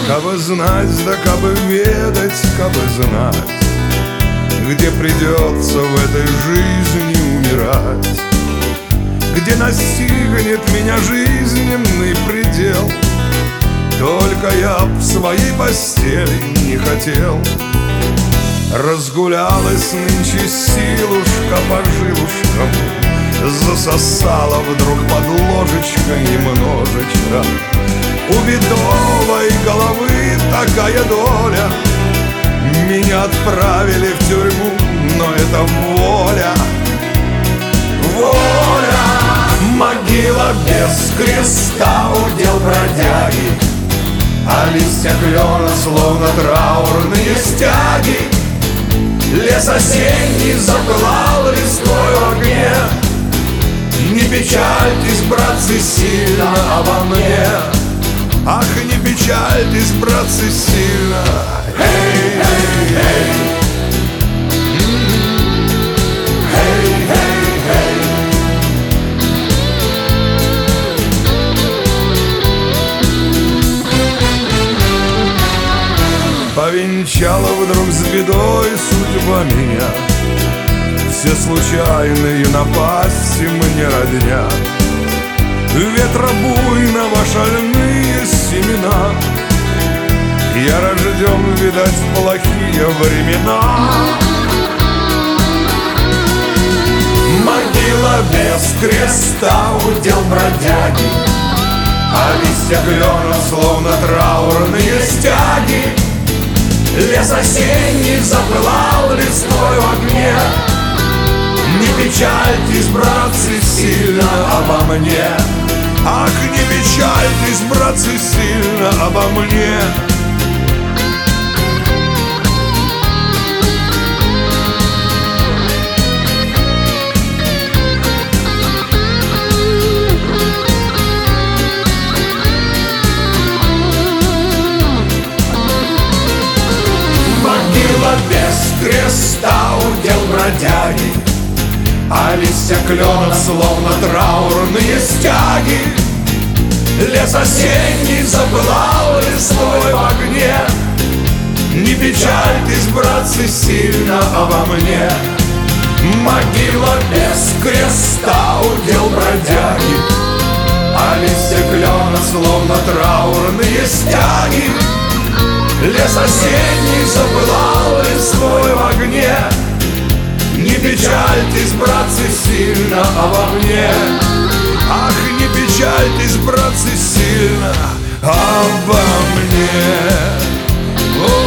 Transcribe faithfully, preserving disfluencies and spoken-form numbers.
Кабы знать, да кабы ведать, кабы знать, где придется в этой жизни умирать, где настигнет меня жизненный предел. Только я в своей постели не хотел. Разгулялась нынче силушка по жилушкам, засосала вдруг под ложечкой немножечко. У бедовой головы такая доля, меня отправили в тюрьму, но это воля. Воля! Могила без креста, удел бродяги, а листья клена словно траурные стяги. Лес осенний запылал листвой в огне. Не печальтесь, братцы, сильно обо мне. Ах, не печальтесь, братцы, сильно. Эй, эй, эй. Эй, эй, эй. Повенчала вдруг с бедой судьба меня. Все случайные напасти мне родня. Ветра буйного шальные семена. Я рожден, видать, в плохие времена. Могила без креста, удел бродяги, а листья клена словно траурные стяги. Лес осенний запылал листвой в огне. Не печальтесь, братцы, сильно обо мне. Ах, не печальтесь, братцы, сильно обо мне. Могила без креста, удел бродяги, а листья клена словно траурные стяги. Лес осенний запылал листвой в огне. Не печальтесь, братцы, сильно обо мне. Могила без креста, удел бродяги, а листья клена словно траурные стяги. Лес осенний запылал листвой в огне. Не печальтесь, братцы, сильно обо мне. Ах, не печальтесь, братцы, сильно обо мне.